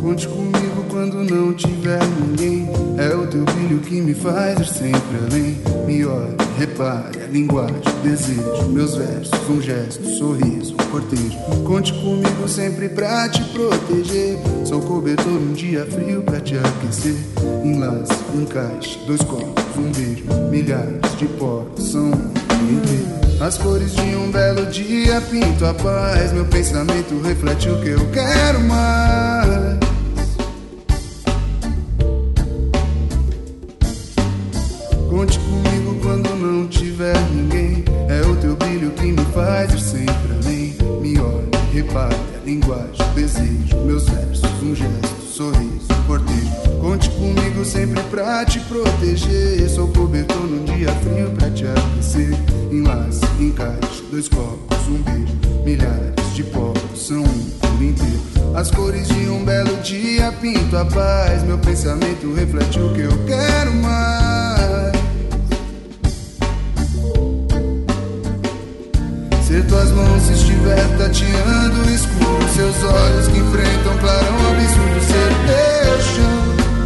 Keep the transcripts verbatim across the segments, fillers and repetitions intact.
Conte comigo quando não tiver ninguém. É o teu brilho que me faz ir sempre além. Me olhe, repare a linguagem, desejo. Meus versos, um gesto, um sorriso, um cortejo. Conte comigo sempre pra te proteger. Sou cobertor num dia frio pra te aquecer. Enlace, encaixe, dois copos, um beijo. Milhares de poros são um inteiro. As cores de um belo dia pinto a paz. Meu pensamento reflete o que eu quero mais. Conte comigo quando não tiver ninguém. É o teu brilho que me faz ir sempre além. Me olhe, repare a linguagem, desejo. Meus versos, um gesto, sorriso, cortejo. Conte comigo sempre pra te proteger. Sou cobertor num dia frio pra te aquecer. Enlace, encaixe, dois copos, um beijo. Milhares de poros são um por inteiro. As cores de um belo dia pinto a paz. Meu pensamento reflete o que eu quero mais. Ser tuas mãos se estiver tateando o escuro. Seus olhos que enfrentam clarão absurdo. Ser teu chão.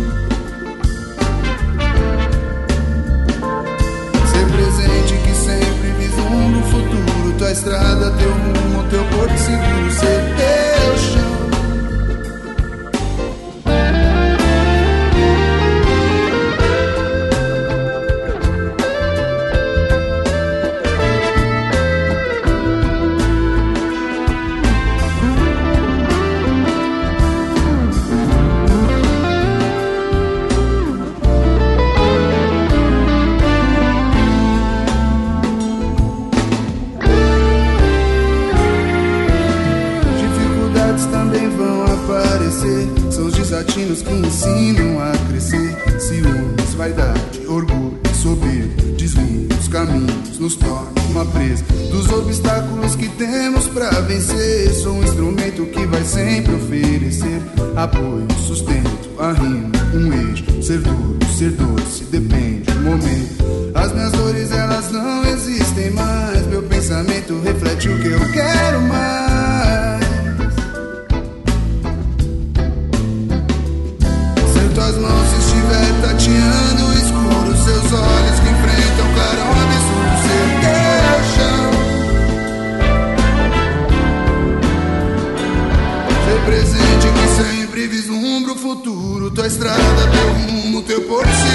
Ser presente que sempre vislumbra o futuro. Tua estrada, teu rumo, teu porto seguro. Ser teu chão. São os desatinos que ensinam a crescer. Ciúmes, vaidade, orgulho, soberba. Desvia os caminhos, nos torna uma presa dos obstáculos que temos pra vencer. Sou um instrumento que vai sempre oferecer apoio, sustento, a rima, um eixo. Ser duro, ser doce, depende do momento. As minhas dores, elas não existem mais. Meu pensamento reflete o que eu quero mais. Tuas mãos se estiver tateando o escuro. Seus olhos que enfrentam clarão absurdo. Ser teu chão. Ser presente que sempre vislumbra o futuro. Tua estrada, teu rumo, teu porto